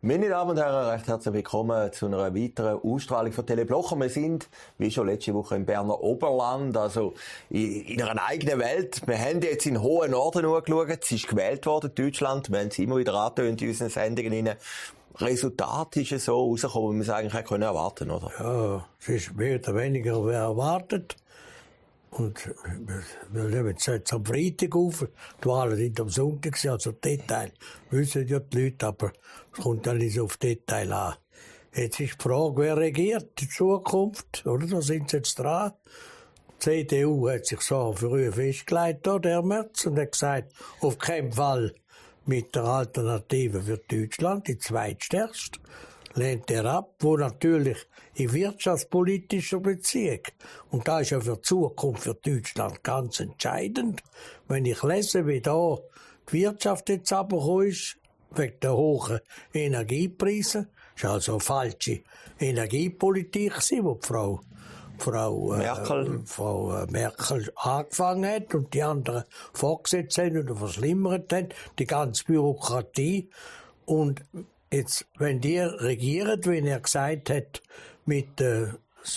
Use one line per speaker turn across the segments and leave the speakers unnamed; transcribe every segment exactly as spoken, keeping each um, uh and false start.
Meine Damen und Herren, recht herzlich willkommen zu einer weiteren Ausstrahlung von Teleblocher. Wir sind, wie schon letzte Woche, im Berner Oberland, also in, in einer eigenen Welt. Wir haben jetzt in den hohen Norden angeschaut. Es ist gewählt worden, Deutschland. Wir haben es immer wieder angetönt in unseren Sendungen rein. Resultat ist es so rausgekommen, wie man es eigentlich können erwarten, oder?
Ja, es ist mehr oder weniger wie erwartet. Und wir nehmen es jetzt am Freitag auf. Die Wahlen sind am Sonntag, also Detail wissen ja die Leute, aber es kommt dann nicht auf Detail an. Jetzt ist die Frage, wer regiert in Zukunft, oder? Da sind sie jetzt dran. Die C D U hat sich so früh festgelegt, der März, und hat gesagt, auf keinen Fall mit der Alternative für Deutschland, die zweitstärkste, lehnt er ab, wo natürlich in wirtschaftspolitischer Beziehung, und da ist ja für die Zukunft für Deutschland ganz entscheidend, wenn ich lese, wie da die Wirtschaft jetzt runtergekommen ist, wegen der hohen Energiepreise, ist also eine falsche Energiepolitik gewesen, wo die Frau Frau Merkel. Äh, Frau Merkel angefangen hat und die anderen vorgesetzt haben oder verschlimmert haben, die ganze Bürokratie. Und jetzt, wenn die regieren, wie er gesagt hat, mit den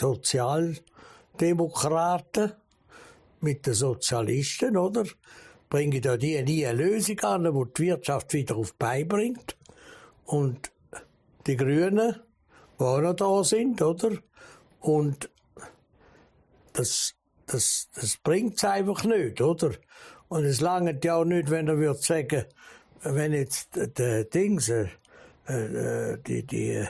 Sozialdemokraten, mit den Sozialisten, oder? Bringen da die nie eine Lösung an, die die Wirtschaft wieder auf die Beine bringt. Und die Grünen, die auch noch da sind, oder? Und Das, das, das bringt's einfach nicht, oder? Und es langt ja auch nicht, wenn er würde sagen, wenn jetzt die Dings, äh, die, die,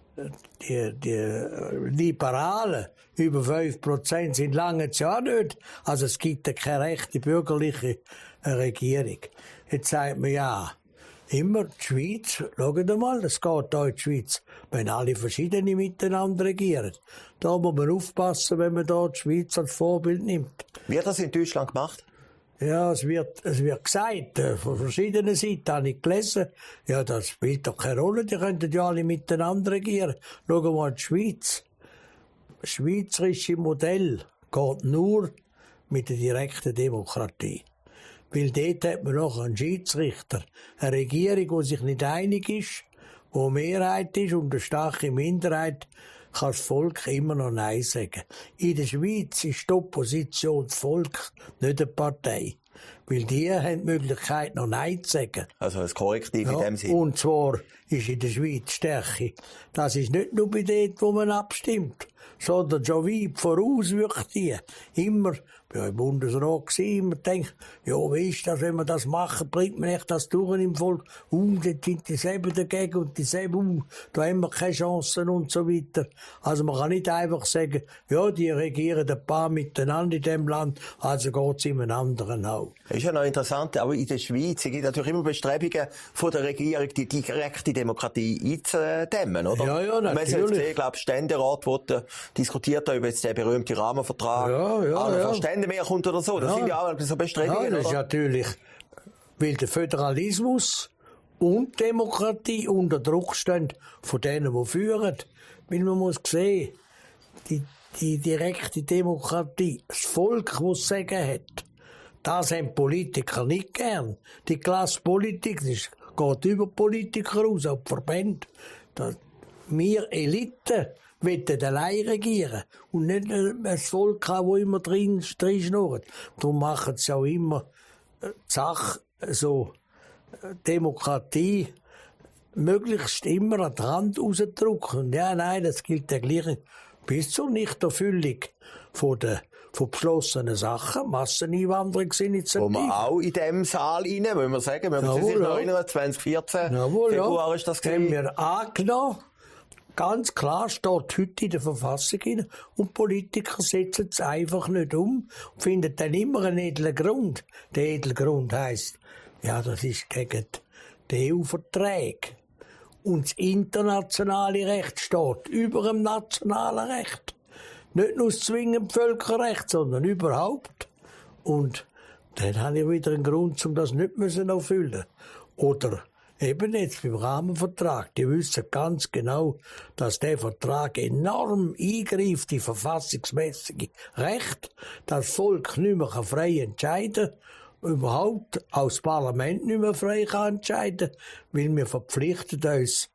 die, die Liberalen über fünf Prozent sind, langt's ja auch nicht. Also es gibt ja keine rechte bürgerliche Regierung. Jetzt sagt man ja, immer die Schweiz, schaut mal, das geht hier in die Schweiz, wenn alle verschiedene miteinander regieren. Da muss man aufpassen, wenn man da die Schweiz als Vorbild nimmt.
Wird das in Deutschland gemacht?
Ja, es wird, es wird gesagt, äh, von verschiedenen Seiten habe ich gelesen, ja, das spielt doch keine Rolle, die könnten ja alle miteinander regieren. Schau mal, die Schweiz. Das schweizerische Modell geht nur mit der direkten Demokratie. Weil dort hat man noch einen Schiedsrichter, eine Regierung, die sich nicht einig ist, wo Mehrheit ist und eine starke Minderheit, kann das Volk immer noch Nein sagen. In der Schweiz ist die Opposition das Volk, nicht eine Partei. Weil die haben die Möglichkeit, noch Nein zu sagen.
Also das Korrektiv
ja,
in dem Sinne.
Und zwar ist in der Schweiz Stärke. Das ist nicht nur bei dort, wo man abstimmt, sondern schon weit voraus wirkt die. Immer, ich war im Bundesrat gewesen, immer denkt, ja, wie ist das, wenn wir das machen, bringt man echt das durch im Volk? Um, dort sind dieselben dagegen und dieselben, um, da haben wir keine Chancen und so weiter. Also man kann nicht einfach sagen, ja, die regieren ein paar miteinander in dem Land, also geht's in einem anderen auch.
Das ist ja noch interessant, aber in der Schweiz gibt es natürlich immer Bestrebungen von der Regierung, die direkte Demokratie einzudämmen, oder?
Ja, ja, natürlich.
Man hat gesehen, ich glaube, Ständerat wurde diskutiert da über jetzt den berühmten Rahmenvertrag.
Ja, ja,
also
ja.
Stände mehr kommt oder so. Das
ja.
sind ja auch so Bestrebungen,
ja, das ist
oder?
natürlich, weil der Föderalismus und Demokratie unter Druck stehen von denen, die führen. Weil man muss sehen, die, die direkte Demokratie, das Volk, das es Sagen hat, das haben Politiker nicht gern. Die Klassenpolitik, das geht über Politiker raus, auch die Verbände. Wir Eliten wollen allein regieren und nicht das Volk haben, das immer drin, drin schnurrt. Darum machen sie auch immer die Sache so, Demokratie möglichst immer an die Rand rauszudrücken. Ja, nein, das gilt der gleiche bis zur Nichterfüllung von der von beschlossenen Sachen, Masseneinwanderungsinitiative.
Wo man auch in dem Saal rein, wollen wir sagen, wenn man sich noch erinnern, zwanzig vierzehn,
Jawohl,
Februar
ja.
ist das
gewesen.
gewesen.
Haben wir angenommen, ganz klar steht heute in der Verfassung rein, und Politiker setzen es einfach nicht um und finden dann immer einen edlen Grund. Der edle Grund heisst, ja, das ist gegen die E U-Verträge. Und das internationale Recht steht über dem nationalen Recht. Nicht nur das zwingende Völkerrecht, sondern überhaupt. Und dann habe ich wieder einen Grund, um das nicht zu erfüllen. Oder eben jetzt beim Rahmenvertrag. Die wissen ganz genau, dass der Vertrag enorm eingreift in verfassungsmäßige Recht, dass das Volk nicht mehr frei entscheiden kann, überhaupt auch das Parlament nicht mehr frei kann entscheiden, weil wir verpflichtet uns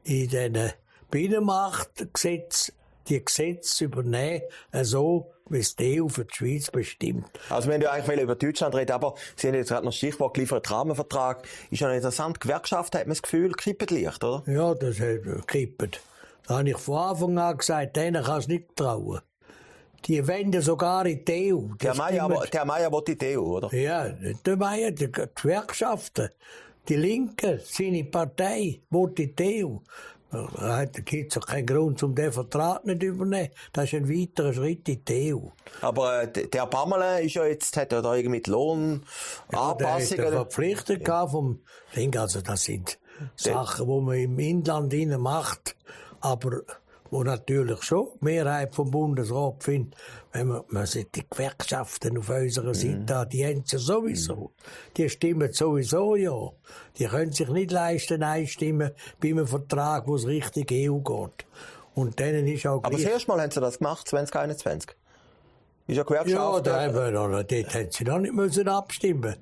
in diesen Binnenmarktgesetz die Gesetze übernehmen, so wie es die E U für die Schweiz bestimmt.
Also wir haben ja eigentlich über Deutschland reden, aber Sie haben jetzt gerade noch das Stichwort geliefert, Rahmenvertrag. Ist ja interessant, Gewerkschaften hat man das Gefühl, kippen leicht, oder?
Ja, das hat gekippt. Da habe ich von Anfang an gesagt, denen kannst du nicht trauen. Die wenden sogar in die E U.
Der Meier, der Meier will in die E U, oder?
Ja, der Meier, die Gewerkschaften, die Linken, seine Partei, will in die E U. Da gibt es auch keinen Grund, um den Vertrag nicht zu übernehmen. Das ist ein weiterer Schritt in die E U.
Aber äh, der Pamela ist ja jetzt, hat er da irgendwie mit Lohnanpassungen...
Ja, der hat verpflichtet ja. vom Ding. Also das sind Sachen, die man im Inland innen macht, aber wo natürlich schon die Mehrheit vom Bundesrat findet, wenn man, man sieht, die Gewerkschaften auf unserer Seite mhm. an, die haben es ja sowieso. Mhm. Die stimmen sowieso ja. Die können sich nicht leisten, einstimmen bei einem Vertrag, wo es Richtung E U geht. Und denen ist auch
Aber das erste Mal haben sie das gemacht, zwanzig einundzwanzig. Ist ja Gewerkschaft.
Ja, da haben wir noch, dort hätten sie noch nicht müssen abstimmen.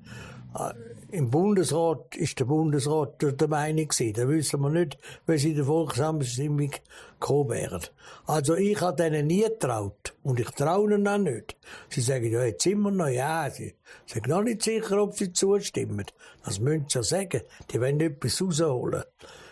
Im Bundesrat ist der Bundesrat der Meinung gewesen. Da wissen wir nicht, wie sie in der Volksabstimmung gekommen wären. Also ich habe denen nie getraut. Und ich traue ihnen auch nicht. Sie sagen ja jetzt immer noch ja. Sie sind noch nicht sicher, ob sie zustimmen. Das müssen sie ja sagen. Die wollen etwas rausholen.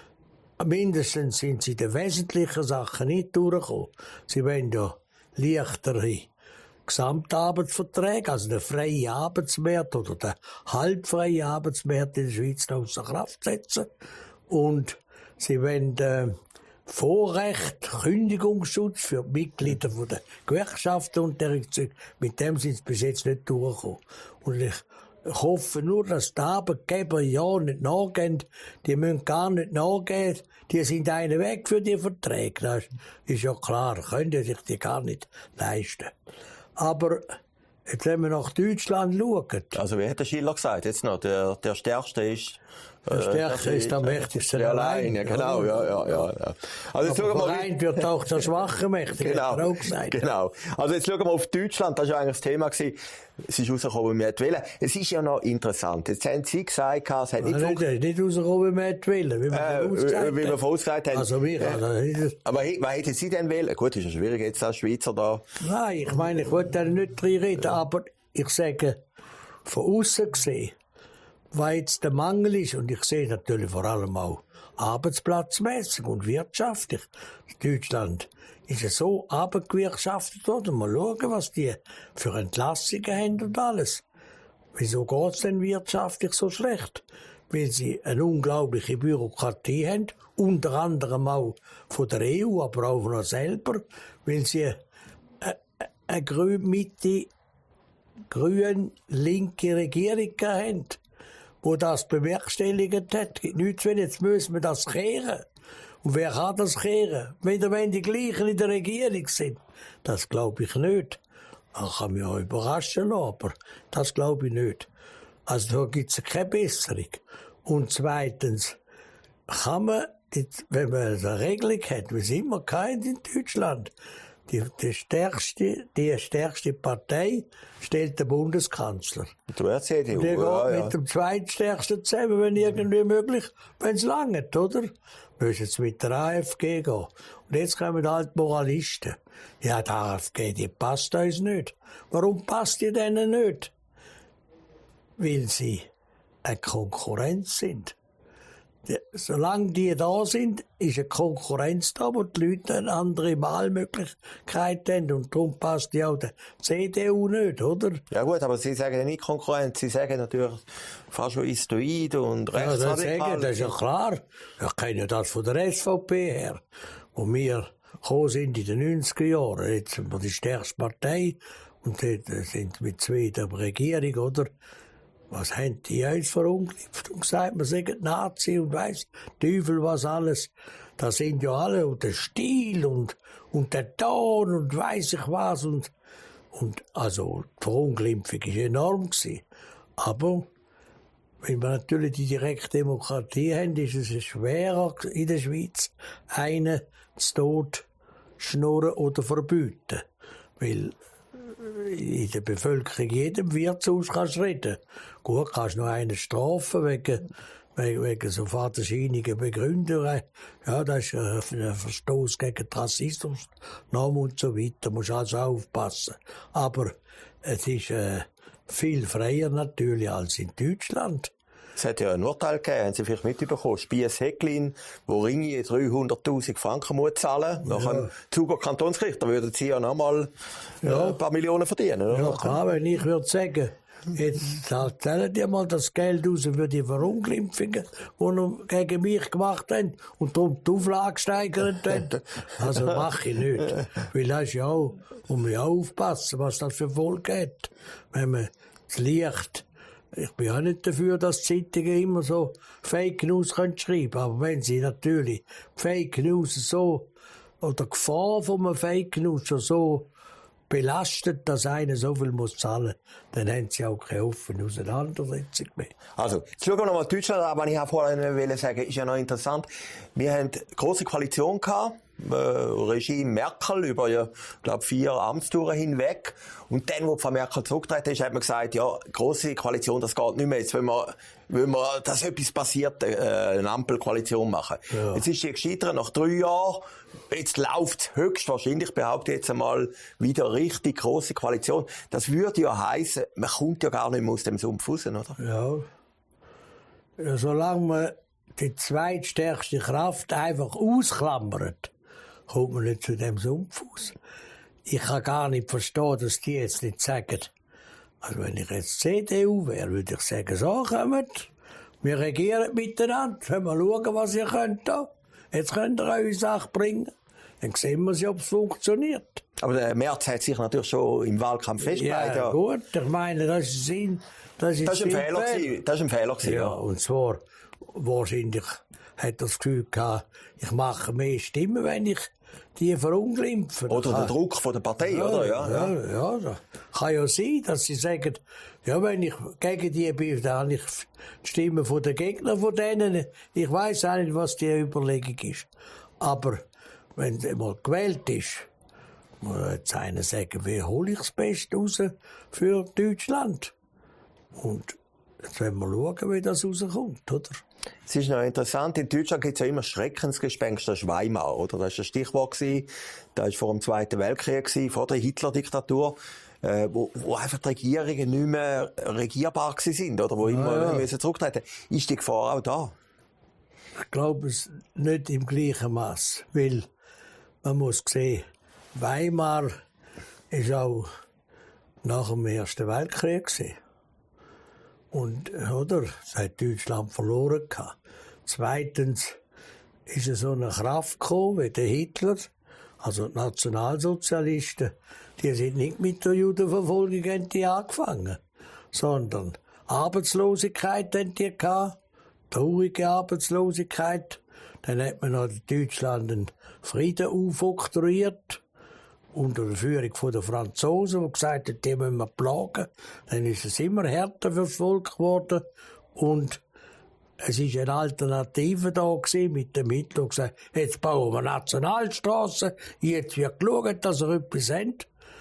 Mindestens sind sie in den wesentlichen Sachen nicht durchgekommen. Sie wollen ja leichtere Gesamtarbeitsverträge, also der freie Arbeitsmarkt oder der halbfreie Arbeitsmarkt in der Schweiz noch außer Kraft setzen. Und sie wollen äh, Vorrecht, Kündigungsschutz für die Mitglieder von der Gewerkschaften und der mit dem sind sie bis jetzt nicht durchgekommen. Und ich Ich hoffe nur, dass die Arbeitgeber ja nicht nachgehen. Die müssen gar nicht nachgehen. Die sind einen Weg für die Verträge. Das ist ja klar. Können sich die gar nicht leisten. Aber jetzt, wenn wir nach Deutschland schauen.
Also, wie hat der Schiller gesagt? Jetzt noch, der, der Stärkste ist,
der Stärkste ist am mächtigsten
der allein. Ja, genau, ja, ja, ja. ja. Also jetzt
aber vereint wird auch der Schwache mächtig,
genau,
hat er auch gesagt.
Genau. Also jetzt schauen wir auf Deutschland, das war ja eigentlich das Thema gewesen. Es ist rausgekommen, wie man wählen. Es ist ja noch interessant. Jetzt haben Sie gesagt, es hat nicht
funktioniert. Nicht, nicht rausgekommen, wie man wählen, wie man
äh, vorausgesagt wie man vorausgesagt haben.
Also mich, also,
ja. Aber was hätten Sie denn wählen? Gut, ist ja schwierig jetzt als Schweizer da.
Nein, ich meine, ich wollte da nicht drin reden, aber ich sage, von außen gesehen, was jetzt der Mangel ist, und ich sehe natürlich vor allem auch arbeitsplatzmäßig und wirtschaftlich. In Deutschland ist es so abgewirtschaftet worden. Mal schauen, was die für Entlassungen haben und alles. Wieso geht es denn wirtschaftlich so schlecht? Weil sie eine unglaubliche Bürokratie haben, unter anderem auch von der E U, aber auch von uns selber, weil sie eine, eine grün-mitte, grün-linke Regierung haben, wo das bewerkstelligt hat. Nichts, wenn jetzt müssen wir das kehren. Und wer kann das kehren? Wenn, wenn die gleichen in der Regierung sind. Das glaube ich nicht. Das kann mich auch überraschen lassen, aber das glaube ich nicht. Also da gibt es keine Besserung. Und zweitens kann man, wenn man eine Regelung hat, wie es immer kein in Deutschland, Die, die, stärkste, die stärkste Partei stellt der Bundeskanzler.
Der C D U,
der geht
ja, ja.
mit dem zweitstärksten zusammen, wenn irgendwie möglich, wenn es langt, oder? Müssen jetzt mit der A F G gehen. Und jetzt kommen halt Moralisten. Ja, die A F G, die passt uns nicht. Warum passt die denen nicht? Weil sie eine Konkurrenz sind. Die, solange die da sind, ist eine Konkurrenz da, wo die Leute eine andere Wahlmöglichkeit haben. Und darum passt ja auch der C D U nicht, oder?
Ja gut, aber Sie sagen ja nicht Konkurrenz, Sie sagen natürlich Faschoistoid und Rechtsradikal.
Ja, das, das ist ja klar. Ich kenne das von der S V P her, wo wir gekommen sind in den neunziger Jahren. Jetzt sind wir die stärkste Partei und dort sind wir zwei in der Regierung, oder? Was haben die uns verunglückt und gesagt, man sagt Nazi und weiss Teufel was alles. Da sind ja alle, und der Stil und, und der Ton und weiss ich was. Und, und also die Verunglimpfung war enorm gewesen. Aber wenn wir natürlich die Direktdemokratie haben, ist es schwerer in der Schweiz, einen zu Tod schnurren oder verbieten. Weil in der Bevölkerung jedem Wirtshaus kannst du reden. Gut, kannst du noch einen strafen wegen, wegen, wegen so vaterscheinigen Begründungen. Ja, das ist ein Verstoß gegen den Rassismus und so weiter. Da musst du also aufpassen. Aber es ist äh, viel freier natürlich als in Deutschland.
Es hat ja ein Urteil gegeben, haben Sie vielleicht mitbekommen. Spiess Häcklin, wo Ringi dreihunderttausend Franken muss zahlen muss. Nach dem Zuger Kantonsgericht, da würden Sie ja noch mal ja. ein paar Millionen verdienen, oder?
Ja, klar, wenn ich würde sagen, jetzt zahlen die mal das Geld raus für die Verunglimpfungen, die sie gegen mich gemacht haben und darum die Auflage steigern haben. Also mache ich nicht. Weil das ist ja auch, um mich aufpassen, was das für Folgen hat. Wenn man das Licht, ich bin auch nicht dafür, dass Zeitungen immer so Fake News schreiben können, aber wenn sie natürlich Fake News so, oder die Gefahr von einem Fake News schon so belastet, dass einer so viel muss zahlen, dann haben sie auch keine offene Auseinandersetzung mehr.
Also, jetzt schauen wir noch mal Deutschland an, aber ich habe vorhin sagen, ist ja noch interessant. Wir haben eine grosse Koalition gehabt, äh, Regime Merkel über, ja, glaube vier Amtstouren hinweg. Und dann, wo Frau Merkel zurückgetreten ist, hat man gesagt, ja, grosse Koalition, das geht nicht mehr. Jetzt wollen wir, wollen wir, dass etwas passiert, äh, eine Ampelkoalition machen. Ja. Jetzt ist sie gescheitert nach drei Jahren. Jetzt läuft höchstwahrscheinlich, behaupte ich jetzt einmal, wieder richtig grosse Koalition. Das würde ja heissen, man kommt ja gar nicht mehr aus dem Sumpf raus, oder?
Ja. Ja, solange man die zweitstärkste Kraft einfach ausklammert, kommt man nicht zu dem Sumpf raus. Ich kann gar nicht verstehen, dass die jetzt nicht sagen, also wenn ich jetzt C D U wäre, würde ich sagen, so kommt, wir regieren miteinander, können wir schauen, was ihr könnt da. Jetzt könnt ihr eure Sache bringen. Dann sehen wir, ob es funktioniert.
Aber der Merz hat sich natürlich schon im Wahlkampf festgelegt.
Ja, gut, ich meine, das ist Sinn. Das ist,
das ist ein Fehler gewesen. Das ist ein Fehler gewesen,
ja.
ja.
Und zwar, wahrscheinlich hat er das Gefühl gehabt, ich mache mehr Stimmen, wenn ich die verunglimpfe.
Oder der Druck von der Partei,
ja,
oder? Ja,
ja, ja. ja, das kann ja sein, dass sie sagen, ja, wenn ich gegen die bin, dann habe ich die Stimmen von den Gegnern von denen. Ich weiss auch nicht, was die Überlegung ist. Aber wenn es mal gewählt ist, muss jetzt einer sagen, wie hole ich das Beste raus für Deutschland? Und jetzt wollen wir schauen, wie das rauskommt, oder?
Es ist noch interessant, in Deutschland gibt es ja immer Schreckensgespenster, das ist Weimar, oder? Das war ein Stichwort gewesen. Das war vor dem Zweiten Weltkrieg gewesen, vor der Hitler-Diktatur, äh, wo, wo einfach die Regierungen nicht mehr regierbar gewesen sind, oder? Wo immer
ja, ja.
müssen zurücktreten. Ist die Gefahr auch da?
Ich glaube es nicht im gleichen Maß, weil man muss sehen, Weimar ist auch nach dem Ersten Weltkrieg gewesen. Und, oder, es hat Deutschland verloren gehabt. Zweitens ist es so eine Kraft gekommen, wie der Hitler, also die Nationalsozialisten, die sind nicht mit der Judenverfolgung haben die angefangen, sondern Arbeitslosigkeit haben die gehabt, traurige Arbeitslosigkeit. Dann hat man in Deutschland einen Frieden aufoktroyiert, unter der Führung der Franzosen, die gesagt haben, die müssen wir plagen. Dann ist es immer härter fürs Volk geworden. Und es war eine Alternative da gewesen, mit dem Hitler, gesagt, jetzt bauen wir Nationalstrassen, jetzt wird geschaut, dass wir etwas haben.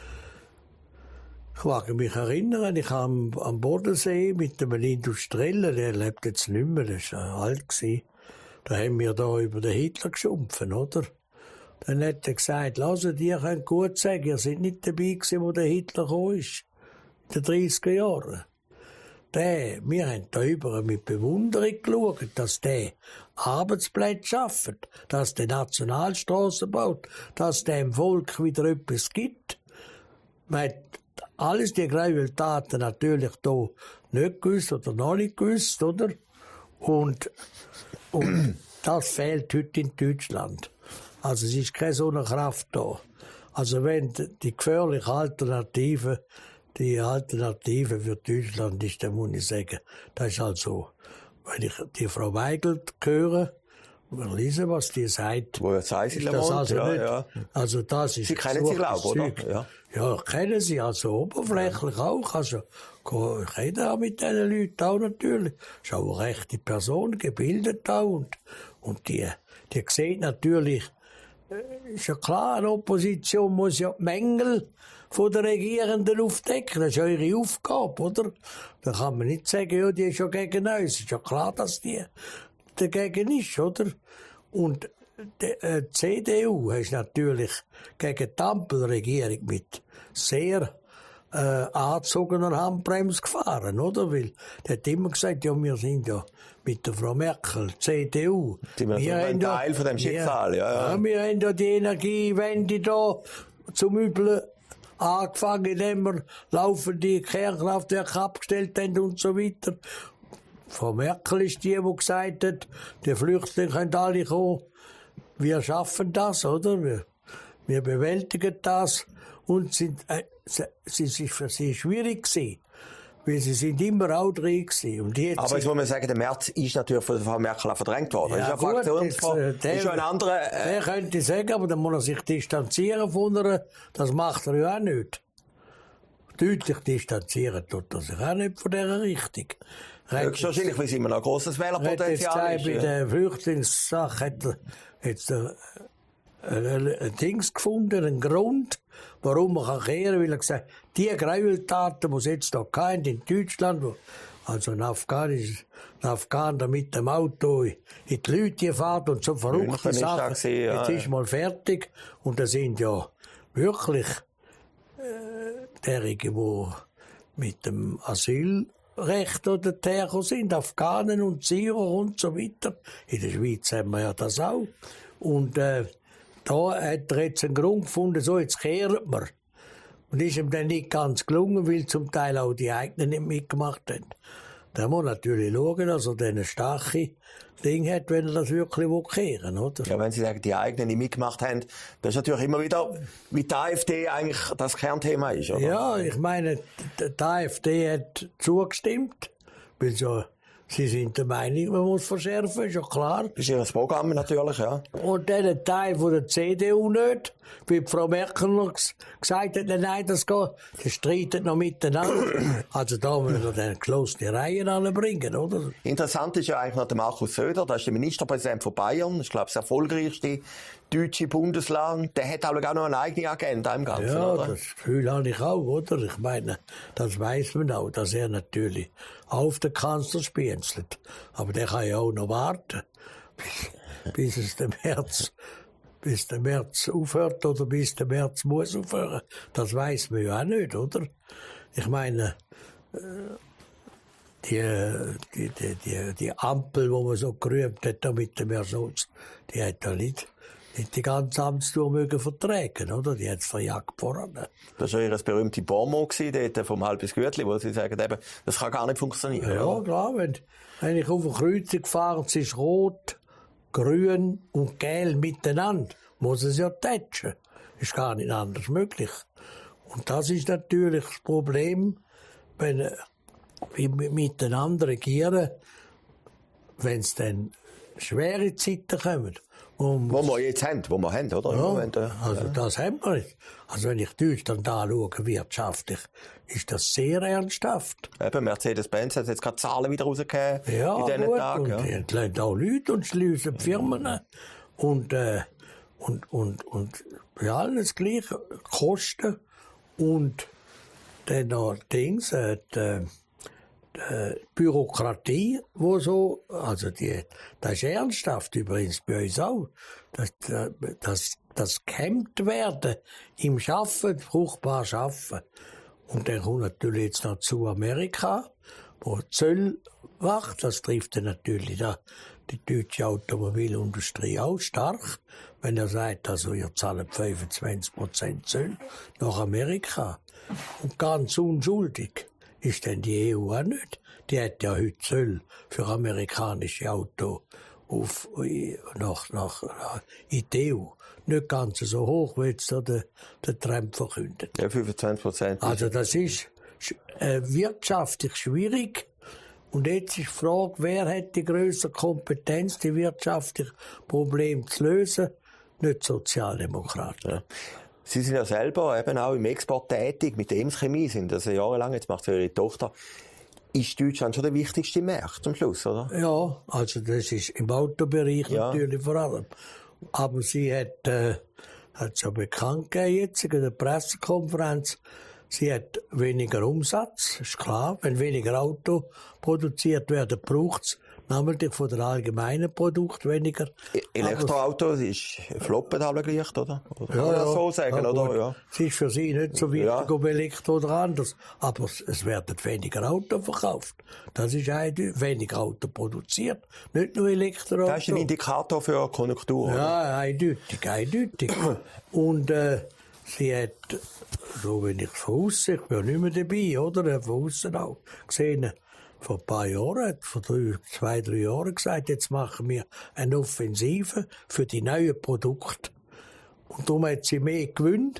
Ich mag mich erinnern, ich habe am, am Bodensee mit einem Industriellen, der lebt jetzt nicht mehr, der war alt gewesen. Da haben wir da über den Hitler geschumpfen, oder? Dann hat er gesagt, lasst, ihr könnt gut sagen, ihr seid nicht dabei gewesen, wo der Hitler gekommen ist. In den dreißiger Jahren. Der, wir haben da überall mit Bewunderung geschaut, dass der Arbeitsplätze schafft, dass der Nationalstraßen baut, dass der dem Volk wieder etwas gibt. Man hat alles die Gräueltaten natürlich da nicht gewusst oder noch nicht gewusst, oder? Und, und das fehlt heute in Deutschland. Also es ist keine so eine Kraft da. Also wenn die gefährliche Alternative, die Alternative für Deutschland ist, dann muss ich sagen, das ist also, wenn ich die Frau Weigel höre, wir lesen, was die sagt.
Wo sagt sie
das also
ja,
nicht.
Ja.
Also das ist
Sie kennen sie, glaube ich, oder?
Ja. ja, kennen sie, also oberflächlich ja. auch. Also, ich rede auch mit diesen Leuten auch natürlich. Ist auch eine rechte Person, gebildet auch. Und, und die, die sieht natürlich, ist ja klar, eine Opposition muss ja die Mängel von der Regierenden aufdecken. Das ist eure Aufgabe, oder? Da kann man nicht sagen, ja, die ist ja gegen uns. Es ist ja klar, dass die dagegen ist, oder? Und die äh, C D U ist natürlich gegen die Ampelregierung mit sehr äh, angezogener Handbremse gefahren, oder? Weil der hat immer gesagt, ja, wir sind ja mit der Frau Merkel, C D U.
Sie sind wir ein Teil von dem Schicksal, ja, ja.
ja. Wir haben ja die Energiewende da zum Übel angefangen, indem wir laufende Kernkraftwerke abgestellt haben und so weiter. Frau Merkel ist die, die gesagt hat, die Flüchtlinge können alle kommen. Wir schaffen das, oder? Wir, wir bewältigen das. Und sind, äh, es ist für sie schwierig gewesen. Weil sie sind immer auch drin gewesen. Und jetzt
aber jetzt muss man sagen, der März ist natürlich von Frau Merkel auch verdrängt worden.
Ja,
das ist eine Fraktionsfrau.
Äh, der,
ist ja ein anderer, äh,
der könnte sagen, aber dann muss er sich distanzieren von ihr. Das macht er ja auch nicht. Deutlich distanzieren tut er sich auch nicht von dieser Richtung.
Höchstwahrscheinlich, weil es immer noch ein grosses Wählerpotenzial ist.
Bei der Flüchtlingssache hat er jetzt ein, ein, ein Dings gefunden, einen Grund, warum man kann kehren kann, weil er gesagt hat, die Gräueltaten, die es jetzt hier hatten, in Deutschland, wo also ein Afghan, ist, ein Afghan der mit dem Auto in die Leute fährt und so verrückte Sachen, gewesen, ja, jetzt ist mal fertig. Und da sind ja wirklich äh, derige, die mit dem Asylrecht oder hergekommen sind, Afghanen und Syrer und so weiter. In der Schweiz haben wir ja das auch. Und äh, da hat er jetzt einen Grund gefunden, so jetzt kehren wir. Und ist ihm dann nicht ganz gelungen, weil zum Teil auch die eigenen nicht mitgemacht haben. Da muss man natürlich schauen, dass er dann ein starkes Ding hat, wenn er das wirklich kehren will, oder?
Ja, wenn Sie sagen, die eigenen nicht mitgemacht haben, das ist natürlich immer wieder, wie die AfD eigentlich das Kernthema ist, oder?
Ja, ich meine, die AfD hat zugestimmt, weil so, sie sind der Meinung, man muss verschärfen, ist ja klar.
Das ist ihr Programm natürlich, ja.
Und dann ein Teil von der C D U nicht, wie Frau Merkel noch gesagt hat, nein, das geht, die streiten noch miteinander. Also da müssen wir dann geschlossene Reihen anbringen, oder?
Interessant ist ja eigentlich noch der Markus Söder, das ist der Ministerpräsident von Bayern, das ist, glaube ich, das erfolgreichste deutsche Bundesland. Der hat auch noch eine eigene Agenda im Ganzen,
ja,
oder?
Das Gefühl habe ich auch, oder? Ich meine, das weiss man auch, dass er natürlich auf den Kanzler spienzelt. Aber der kann ja auch noch warten, bis, bis es der März, bis der März aufhört oder bis der März muss aufhören. Das weiss man ja auch nicht, oder? Ich meine, die, die, die, die, die Ampel, die man so gerühmt hat, da mit dem Ersatz, die hat ja nicht nicht die ganze Amtstour mögen vertragen, oder? Die hat es verjagt vorne.
Das war ja ihr berühmte Bonmot dort vom Halbes Gütli, wo sie sagen, eben, das kann gar nicht funktionieren.
Ja,
oder?
Klar, wenn, wenn ich auf eine Kreuzung fahre, es ist rot, grün und gelb miteinander, muss es ja tätschen. Ist gar nicht anders möglich. Und das ist natürlich das Problem, wenn wir miteinander regieren, wenn es dann schwere Zeiten kommen.
Und wo wir jetzt haben, wo wir haben, oder?
Ja,
Moment, äh,
also
ja.
das haben wir nicht. Also wenn ich Deutschland anschaue, wirtschaftlich, ist das sehr ernsthaft.
Eben, Mercedes-Benz hat jetzt gerade Zahlen wieder rausgegeben
ja,
in diesen
gut,
Tagen.
Und
ja,
die entlassen auch Leute und schliessen Firmen. Und, äh, und, und, und, ja, alles gleich, Kosten. Und dann noch Dings, äh, die, die Bürokratie, wo so, also die, das ist ernsthaft übrigens bei uns auch, das, das, das gehemmt werden im Schaffen, fruchtbar Schaffen. Und dann kommt natürlich jetzt noch zu Amerika, wo Zöll wacht, das trifft dann natürlich da die deutsche Automobilindustrie auch stark, wenn er sagt, also ihr zahlt fünfundzwanzig Prozent Zöll nach Amerika. Und ganz unschuldig ist denn die E U auch nicht. Die hat ja heute Zöll für amerikanische Autos auf, nach, nach, in die E U. Nicht ganz so hoch, wie jetzt der, der Trump verkündet.
Ja, fünfundzwanzig Prozent.
Also das ist äh, wirtschaftlich schwierig. Und jetzt ist die Frage, wer hat die grössere Kompetenz, die wirtschaftlichen Probleme zu lösen? Nicht Sozialdemokraten.
Ja. Sie sind ja selber eben auch im Export tätig, mit der Ems Chemie sind das jahrelang, jetzt macht es Ihre Tochter. Ist Deutschland schon der wichtigste Markt am Schluss, oder?
Ja, also das ist im Autobereich ja. natürlich vor allem. Aber sie hat äh, hat es ja bekannt gegeben jetzt in der Pressekonferenz. Sie hat weniger Umsatz, ist klar. Wenn weniger Auto produziert werden, braucht es namentlich von den allgemeinen Produkten weniger.
Elektroauto ist floppen alle gleich, oder? Oder
ja,
kann man das
ja,
so sagen,
ja,
oder? Ja.
Es ist für sie nicht so wichtig,
Ja.
ob Elektro oder anders. Aber es, es werden weniger Autos verkauft. Das ist eindeutig. Weniger Auto produziert. Nicht nur Elektroauto.
Das ist ein Indikator für Konjunktur, oder?
Ja, eindeutig, eindeutig. Und äh, sie hat, so wenn ich von außen, ich bin nicht mehr dabei, oder? Von außen auch gesehen, vor ein paar Jahren, vor drei, zwei, drei Jahren gesagt, jetzt machen wir eine Offensive für die neuen Produkte. Und darum hat sie mehr Gewinn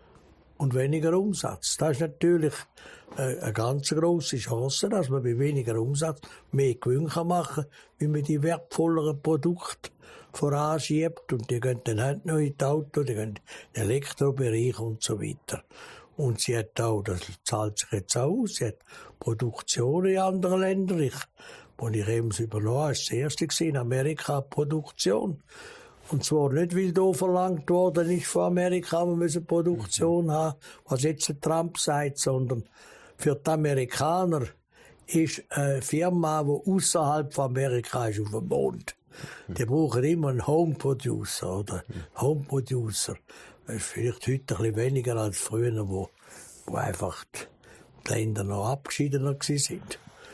und weniger Umsatz. Das ist natürlich äh, eine ganz grosse Chance, dass man bei weniger Umsatz mehr Gewinn machen kann, wie man die wertvolleren Produkte voranschiebt. Und die gehen dann nicht nur in die Auto, die gehen in den Elektrobereich und so weiter. Und sie hat auch, das zahlt sich jetzt auch aus, sie hat Produktion in anderen Ländern. Ich, als ich eben übernommen habe, war das erste in Amerika Produktion. Und zwar nicht, weil da verlangt worden ist von Amerika, wir müssen Produktion haben, was jetzt der Trump sagt, sondern für die Amerikaner ist eine Firma, die außerhalb von Amerika ist, auf dem Mond. Die brauchen immer einen Home Producer, oder? Home Producer. Das ist vielleicht heute ein bisschen weniger als früher, wo, wo einfach die Länder noch abgeschiedener waren.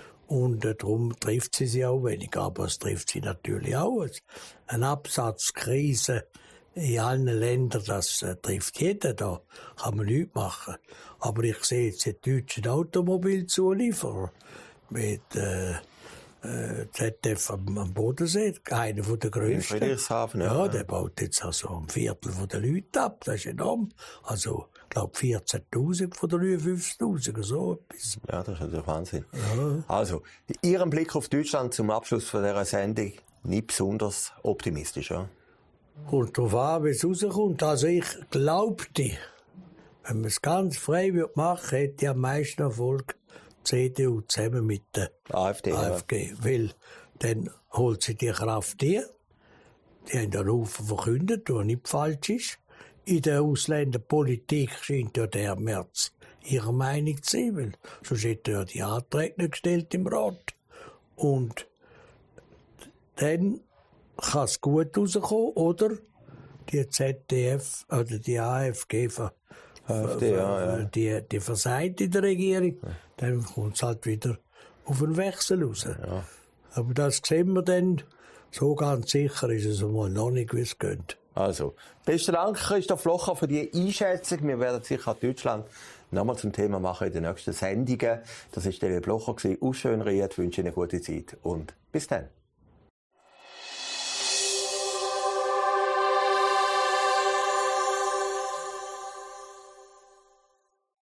Und äh, darum trifft sie sie auch weniger. Aber es trifft sie natürlich auch. Eine Absatzkrise in allen Ländern, das äh, trifft jeden. Da kann man nichts machen. Aber ich sehe jetzt die deutschen Automobilzulieferer mit äh, äh, Z F am, am Bodensee, einer von der grössten.
In Friedrichshafen, ja.
Ja, der baut jetzt also ein Viertel von den Leuten ab. Das ist enorm. Also, ich glaube, vierzehntausend von den neunundfünfzigtausend oder so etwas.
Ja, das ist natürlich Wahnsinn.
Ja.
Also, Ihren Blick auf Deutschland zum Abschluss von dieser Sendung nicht besonders optimistisch, ja?
Kommt darauf an, wie es rauskommt. Also, ich glaubte, wenn man es ganz frei machen würde, hätte ich am meisten Erfolg C D U zusammen mit der
AfD.
AfD. Ja. Weil dann holt sie die Kraft hier. Die haben den Haufen verkündet, was nicht falsch ist. In der Ausländerpolitik scheint ja der Merz ihrer Meinung zu sein, weil sonst hätte er die Anträge nicht gestellt im Rat. Und dann kann es gut rauskommen, oder die Z D F oder die AfG ver,
AfD, ja, ja.
Die, die versagt in der Regierung, ja. Dann kommt es halt wieder auf einen Wechsel raus.
Ja.
Aber das sehen wir dann. So ganz sicher ist es einmal noch nicht, wie es geht.
Also, besten Dank, Christoph Locher, für die Einschätzung. Wir werden sicher Deutschland nochmal zum Thema machen in den nächsten Sendungen. Das war David Blocher aus Schönried. Ich wünsche Ihnen eine gute Zeit und bis dann.